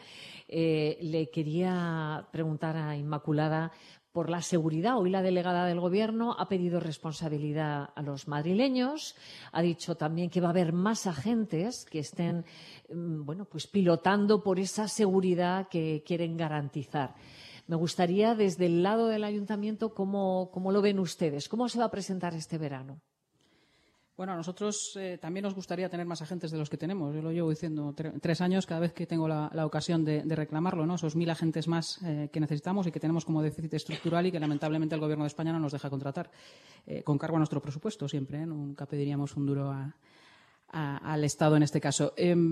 Le quería preguntar a Inmaculada por la seguridad. Hoy la delegada del Gobierno ha pedido responsabilidad a los madrileños. Ha dicho también que va a haber más agentes que estén, pues pilotando por esa seguridad que quieren garantizar. Me gustaría, desde el lado del Ayuntamiento, ¿cómo lo ven ustedes? ¿Cómo se va a presentar este verano? Bueno, a nosotros también nos gustaría tener más agentes de los que tenemos. Yo lo llevo diciendo 3 años, cada vez que tengo la ocasión de reclamarlo, ¿no? Esos 1.000 agentes más que necesitamos y que tenemos como déficit estructural y que lamentablemente el Gobierno de España no nos deja contratar, con cargo a nuestro presupuesto siempre, ¿eh? Nunca pediríamos un duro al Estado en este caso.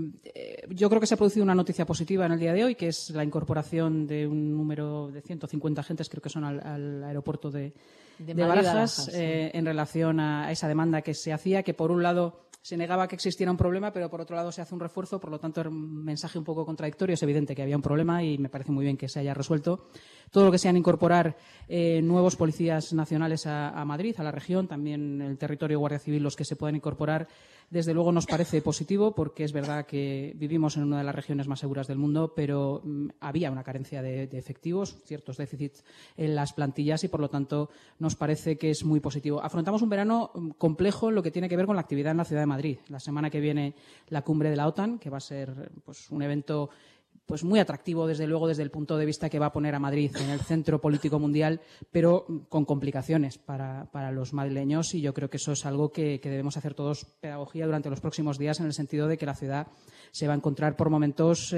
Yo creo que se ha producido una noticia positiva en el día de hoy, que es la incorporación de un número de 150 agentes, creo que son al aeropuerto de Barajas, en relación a esa demanda que se hacía, que por un lado se negaba que existiera un problema, pero por otro lado se hace un refuerzo, por lo tanto era un mensaje un poco contradictorio. Es evidente que había un problema y me parece muy bien que se haya resuelto. Todo lo que sean incorporar nuevos policías nacionales a Madrid, a la región, también el territorio Guardia Civil, los que se puedan incorporar, desde luego nos parece positivo, porque es verdad que vivimos en una de las regiones más seguras del mundo, pero había una carencia de efectivos, ciertos déficits en las plantillas y, por lo tanto, nos parece que es muy positivo. Afrontamos un verano complejo en lo que tiene que ver con la actividad en la ciudad de Madrid. La semana que viene la cumbre de la OTAN, que va a ser un evento muy atractivo, desde luego, desde el punto de vista que va a poner a Madrid en el centro político mundial, pero con complicaciones para los madrileños, y yo creo que eso es algo que debemos hacer todos pedagogía durante los próximos días, en el sentido de que la ciudad se va a encontrar por momentos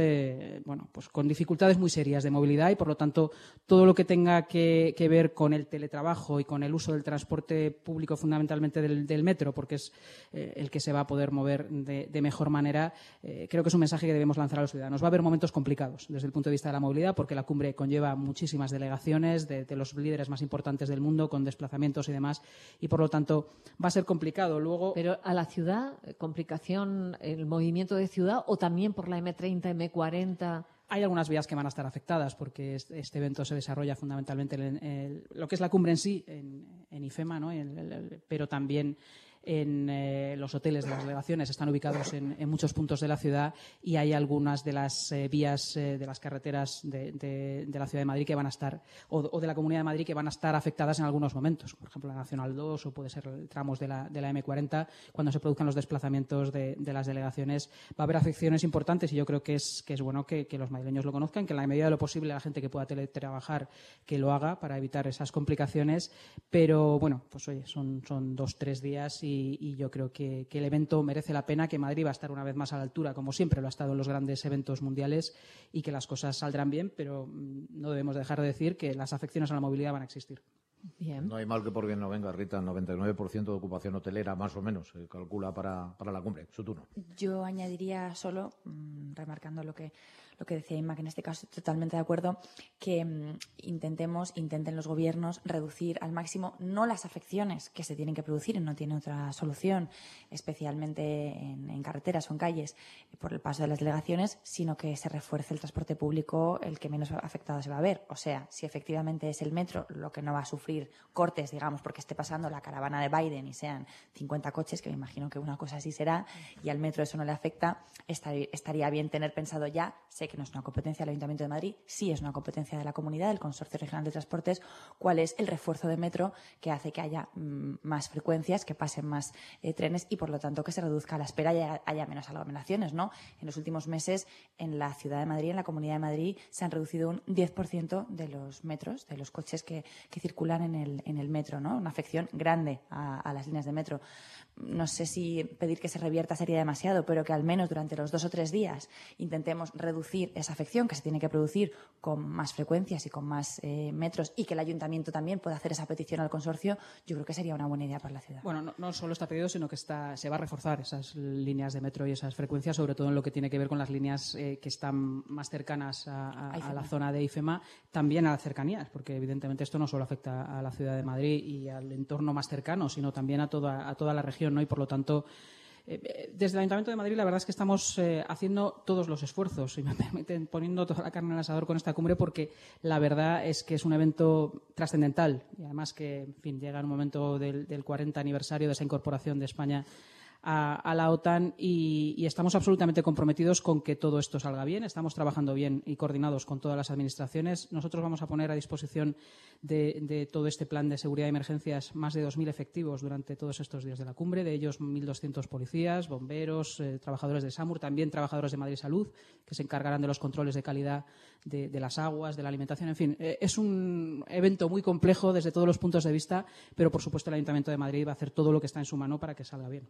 con dificultades muy serias de movilidad, y por lo tanto todo lo que tenga que ver con el teletrabajo y con el uso del transporte público, fundamentalmente del metro, porque es el que se va a poder mover de mejor manera, creo que es un mensaje que debemos lanzar a los ciudadanos. Va a haber momentos complicados desde el punto de vista de la movilidad, porque la cumbre conlleva muchísimas delegaciones de los líderes más importantes del mundo, con desplazamientos y demás, y por lo tanto va a ser complicado. Luego, pero a la ciudad, complicación, el movimiento de ciudad, o también por la M30, M40. Hay algunas vías que van a estar afectadas, porque este evento se desarrolla fundamentalmente en lo que es la cumbre en sí, en IFEMA, ¿no? Pero también en los hoteles de las delegaciones. Están ubicados en muchos puntos de la ciudad, y hay algunas de las vías de las carreteras de la ciudad de Madrid que van a estar, o de la Comunidad de Madrid, que van a estar afectadas en algunos momentos. Por ejemplo, la Nacional 2, o puede ser tramos de la M40. Cuando se produzcan los desplazamientos de las delegaciones, va a haber afecciones importantes, y yo creo que es bueno que los madrileños lo conozcan, que en la medida de lo posible la gente que pueda teletrabajar que lo haga para evitar esas complicaciones. Pero bueno, pues oye, son 2-3 días, y yo creo que el evento merece la pena, que Madrid va a estar una vez más a la altura, como siempre lo ha estado en los grandes eventos mundiales, y que las cosas saldrán bien, pero no debemos dejar de decir que las afecciones a la movilidad van a existir. Bien. No hay mal que por bien no venga, Rita. 99% de ocupación hotelera, más o menos, se calcula para la cumbre. Su turno. Yo añadiría solo, remarcando lo que decía Inma, que en este caso estoy totalmente de acuerdo, que intenten los gobiernos reducir al máximo no las afecciones que se tienen que producir, y no tiene otra solución, especialmente en carreteras o en calles, por el paso de las delegaciones, sino que se refuerce el transporte público, el que menos afectado se va a ver. O sea, si efectivamente es el metro lo que no va a sufrir cortes, digamos, porque esté pasando la caravana de Biden y sean 50 coches, que me imagino que una cosa así será, y al metro eso no le afecta, estaría bien tener pensado ya. Sé que no es una competencia del Ayuntamiento de Madrid, sí es una competencia de la comunidad, del Consorcio Regional de Transportes, cuál es el refuerzo de metro que hace que haya más frecuencias, que pasen más trenes, y por lo tanto que se reduzca la espera y haya menos aglomeraciones, ¿no? En los últimos meses en la Ciudad de Madrid, en la Comunidad de Madrid, se han reducido un 10% de los metros, de los coches que circulan en el metro, ¿no? Una afección grande a las líneas de metro. No sé si pedir que se revierta sería demasiado, pero que al menos durante los 2 o 3 días intentemos reducir esa afección que se tiene que producir con más frecuencias y con más metros, y que el Ayuntamiento también pueda hacer esa petición al consorcio. Yo creo que sería una buena idea para la ciudad. Bueno, no solo está pedido, sino que se va a reforzar esas líneas de metro y esas frecuencias, sobre todo en lo que tiene que ver con las líneas que están más cercanas a la zona de IFEMA, también a las cercanías, porque evidentemente esto no solo afecta a la ciudad de Madrid y al entorno más cercano, sino también a toda la región, ¿no? Y por lo tanto, desde el Ayuntamiento de Madrid la verdad es que estamos haciendo todos los esfuerzos, y me permiten, poniendo toda la carne al asador con esta cumbre, porque la verdad es que es un evento trascendental, y además que, en fin, llega en un momento del 40 aniversario de esa incorporación de España a la OTAN, y estamos absolutamente comprometidos con que todo esto salga bien. Estamos trabajando bien y coordinados con todas las administraciones. Nosotros vamos a poner a disposición de todo este plan de seguridad y emergencias más de 2.000 efectivos durante todos estos días de la cumbre, de ellos 1.200 policías, bomberos, trabajadores de SAMUR, también trabajadores de Madrid Salud, que se encargarán de los controles de calidad de las aguas, de la alimentación. En fin, es un evento muy complejo desde todos los puntos de vista, pero por supuesto el Ayuntamiento de Madrid va a hacer todo lo que está en su mano para que salga bien.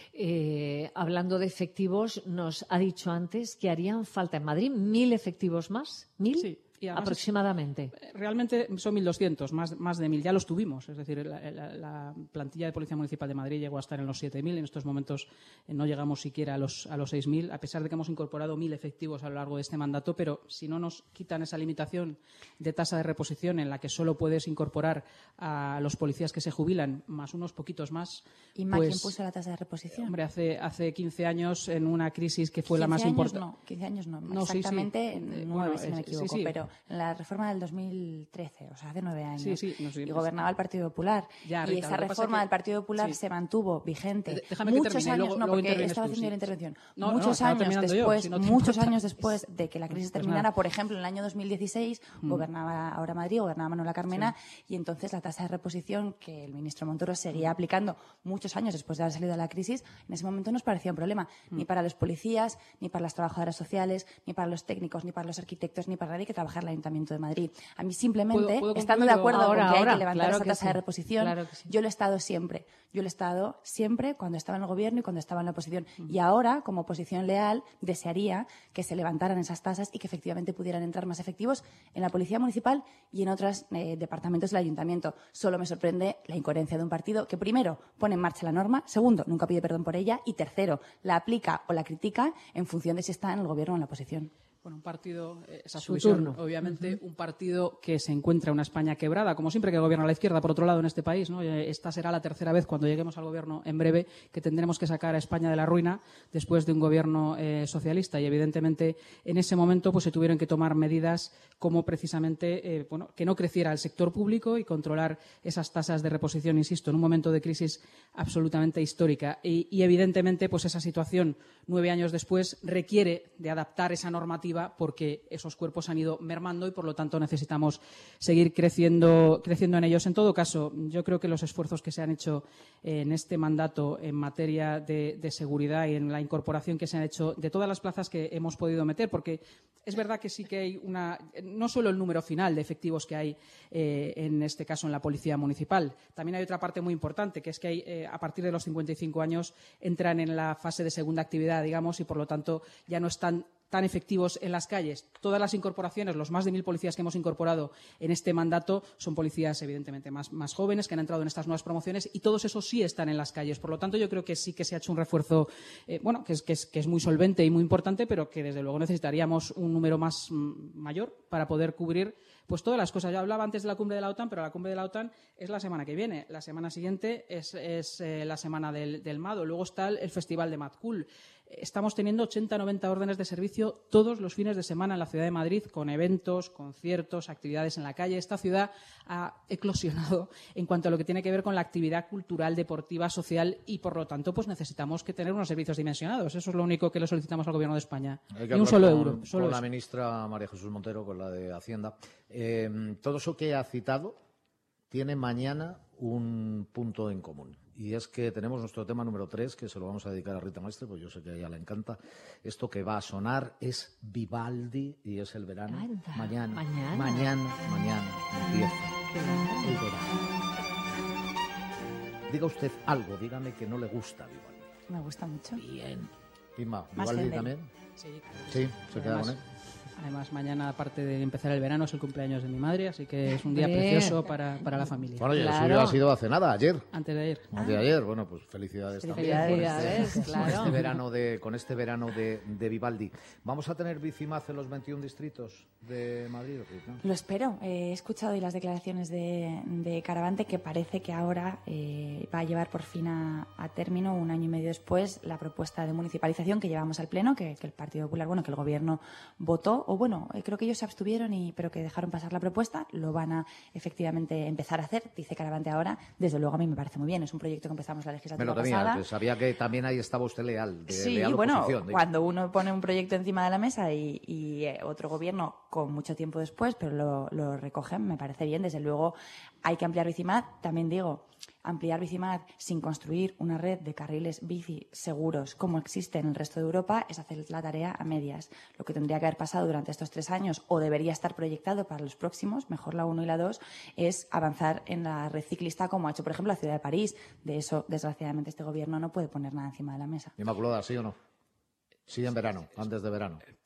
Hablando de efectivos, nos ha dicho antes que harían falta en Madrid 1.000 efectivos más. ¿1.000? Sí. Y además aproximadamente. Realmente son 1.200, más de 1.000. Ya los tuvimos. Es decir, la plantilla de Policía Municipal de Madrid llegó a estar en los 7.000. En estos momentos no llegamos siquiera a los 6.000, a pesar de que hemos incorporado 1.000 efectivos a lo largo de este mandato. Pero si no nos quitan esa limitación de tasa de reposición en la que solo puedes incorporar a los policías que se jubilan, más unos poquitos más. ¿Y quién puso la tasa de reposición? Hombre, hace 15 años, en una crisis que fue la más importante. No, 15 años no. Exactamente 9, si no me equivoco. Pero en la reforma del 2013, o sea, hace 9 años, y gobernaba el Partido Popular. Ya, Rita, y esa reforma del Partido Popular se mantuvo vigente muchos años, porque estaba haciendo la intervención. Muchos años después de que la crisis terminara, por ejemplo, en el año 2016, gobernaba ahora Madrid, gobernaba Manuela Carmena, y entonces la tasa de reposición que el ministro Montoro seguía aplicando muchos años después de haber salido de la crisis, en ese momento nos parecía un problema, ni para los policías, ni para las trabajadoras sociales, ni para los técnicos, ni para los arquitectos, ni para nadie que trabaja en el Ayuntamiento de Madrid. A mí simplemente, estando de acuerdo con que hay que levantar esa tasa de reposición, yo lo he estado siempre. Yo lo he estado siempre cuando estaba en el gobierno y cuando estaba en la oposición. Y ahora, como oposición leal, desearía que se levantaran esas tasas y que efectivamente pudieran entrar más efectivos en la Policía Municipal y en otros departamentos del Ayuntamiento. Solo me sorprende la incoherencia de un partido que, primero, pone en marcha la norma, segundo, nunca pide perdón por ella, y tercero, la aplica o la critica en función de si está en el gobierno o en la oposición. Bueno, un partido, esa es su visión, obviamente, un partido que se encuentra en una España quebrada, como siempre que gobierna la izquierda, por otro lado, en este país, ¿no? Esta será la tercera vez, cuando lleguemos al gobierno en breve, que tendremos que sacar a España de la ruina después de un gobierno socialista. Y, evidentemente, en ese momento pues se tuvieron que tomar medidas como, precisamente, que no creciera el sector público y controlar esas tasas de reposición, insisto, en un momento de crisis absolutamente histórica. Y evidentemente, pues esa situación, 9 años después, requiere de adaptar esa normativa porque esos cuerpos han ido mermando y, por lo tanto, necesitamos seguir creciendo en ellos. En todo caso, yo creo que los esfuerzos que se han hecho en este mandato en materia de seguridad y en la incorporación que se han hecho de todas las plazas que hemos podido meter, porque es verdad que sí que hay no solo el número final de efectivos que hay en este caso en la Policía Municipal, también hay otra parte muy importante, que es que hay, a partir de los 55 años entran en la fase de segunda actividad, digamos, y, por lo tanto, ya no están tan efectivos en las calles. Todas las incorporaciones, los más de 1.000 policías que hemos incorporado en este mandato, son policías evidentemente más jóvenes que han entrado en estas nuevas promociones, y todos esos sí están en las calles. Por lo tanto, yo creo que sí que se ha hecho un refuerzo que es muy solvente y muy importante, pero que desde luego necesitaríamos un número mayor para poder cubrir pues todas las cosas. Yo hablaba antes de la cumbre de la OTAN, pero la cumbre de la OTAN es la semana que viene. La semana siguiente es la semana del MADO. Luego está el Festival de Mad Cool. Estamos teniendo 80-90 órdenes de servicio todos los fines de semana en la ciudad de Madrid, con eventos, conciertos, actividades en la calle. Esta ciudad ha eclosionado en cuanto a lo que tiene que ver con la actividad cultural, deportiva, social, y, por lo tanto, pues necesitamos que tener unos servicios dimensionados. Eso es lo único que le solicitamos al Gobierno de España. Ni un solo euro. Con la ministra María Jesús Montero, con la de Hacienda. Todo eso que ha citado tiene mañana un punto en común. Y es que tenemos nuestro tema número 3, que se lo vamos a dedicar a Rita Maestre, pues yo sé que a ella le encanta. Esto que va a sonar es Vivaldi y es el verano. Anda, mañana empieza el verano. Diga usted algo, dígame que no le gusta Vivaldi. Me gusta mucho. Bien. Inma, Más ¿Vivaldi también? Sí, se queda con él. Además, mañana, aparte de empezar el verano, es el cumpleaños de mi madre, así que es un día precioso para la familia. Bueno, y el suyo ha sido hace nada, ayer. Antes de ayer. Antes de ayer. Bueno, pues felicidades también con este verano de Vivaldi. ¿Vamos a tener bicimaz en los 21 distritos de Madrid? ¿No? Lo espero. He escuchado hoy las declaraciones de Caravante, que parece que ahora va a llevar por fin a término, un año y medio después, la propuesta de municipalización que llevamos al Pleno, que el Partido Popular, que el Gobierno votó. Creo que ellos se abstuvieron, pero que dejaron pasar la propuesta. Lo van a efectivamente empezar a hacer, dice Caravante ahora. Desde luego, a mí me parece muy bien. Es un proyecto que empezamos la legislatura pasada. Sabía que también ahí estaba usted leal. Leal oposición. Cuando uno pone un proyecto encima de la mesa y otro gobierno con mucho tiempo después, pero lo recogen, me parece bien. Desde luego, hay que ampliar Bicimad. También digo, ampliar Bicimad sin construir una red de carriles bici seguros como existe en el resto de Europa es hacer la tarea a medias. Lo que tendría que haber pasado durante estos 3 años, o debería estar proyectado para los próximos, mejor la 1 y la 2, es avanzar en la red ciclista, como ha hecho, por ejemplo, la ciudad de París. De eso, desgraciadamente, este Gobierno no puede poner nada encima de la mesa. Inmaculada, ¿sí o no? Sí, en verano, antes de verano.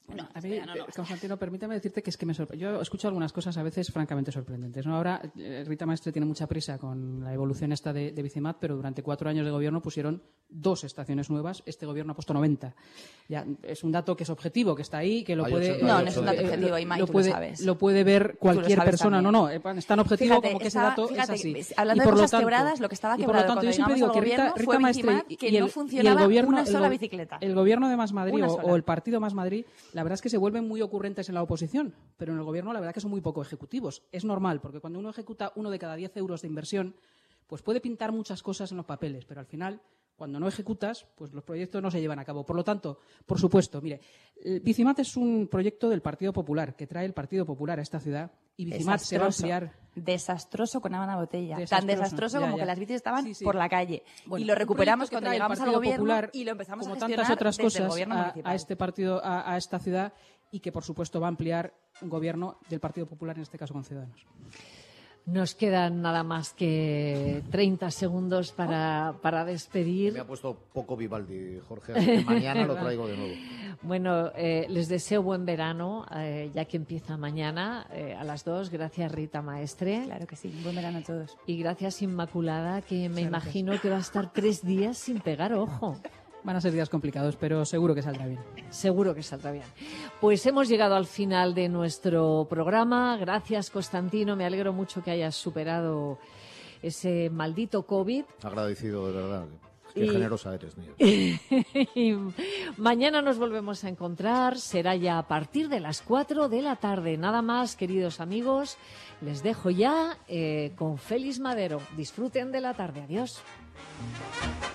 A mí, Constantino, permítame decirte que es que me sorprende. Yo escucho algunas cosas a veces francamente sorprendentes, ¿no? Ahora, Rita Maestre tiene mucha prisa con la evolución esta de Bicimat, pero durante 4 años de gobierno pusieron 2 estaciones nuevas. Este gobierno ha puesto 90. Ya, es un dato que es objetivo, que está ahí, que lo puede... No es un dato objetivo, Imai, tú lo sabes. Lo puede ver cualquier persona. También. No, es tan objetivo como que ese dato es así. Hablando de cosas quebradas, lo que estaba quebrado cuando llegamos al gobierno fue Bicimat, que no funcionaba una sola bicicleta. El gobierno de Más Madrid o el partido Más Madrid, la verdad es que se vuelven muy ocurrentes en la oposición, pero en el gobierno la verdad que son muy poco ejecutivos. Es normal, porque cuando uno ejecuta 1 de cada 10 euros de inversión, pues puede pintar muchas cosas en los papeles, pero al final, cuando no ejecutas, pues los proyectos no se llevan a cabo. Por lo tanto, por supuesto, mire, Bicimat es un proyecto del Partido Popular, que trae el Partido Popular a esta ciudad, y Bicimat se va a ampliar. Desastroso con agua en la botella. Tan desastroso como que las bicis estaban por la calle. Bueno, y lo recuperamos cuando llegamos al gobierno Popular, y lo empezamos a gestionar tantas otras desde el cosas gobierno municipal. A este partido, a esta ciudad, y que, por supuesto, va a ampliar un gobierno del Partido Popular, en este caso con Ciudadanos. Nos quedan nada más que 30 segundos para despedir. Me ha puesto poco Vivaldi, Jorge, así que mañana lo traigo de nuevo. Bueno, les deseo buen verano, ya que empieza mañana a las 2. Gracias, Rita Maestre. Claro que sí, buen verano a todos. Y gracias, Inmaculada, que me imagino que va a estar 3 días sin pegar ojo. Van a ser días complicados, pero seguro que saldrá bien. Seguro que saldrá bien. Pues hemos llegado al final de nuestro programa. Gracias, Constantino. Me alegro mucho que hayas superado ese maldito COVID. Agradecido, de verdad. Qué generosa eres, Nieves. Y mañana nos volvemos a encontrar. Será ya a partir de las 4 de la tarde. Nada más, queridos amigos. Les dejo ya con Félix Madero. Disfruten de la tarde. Adiós.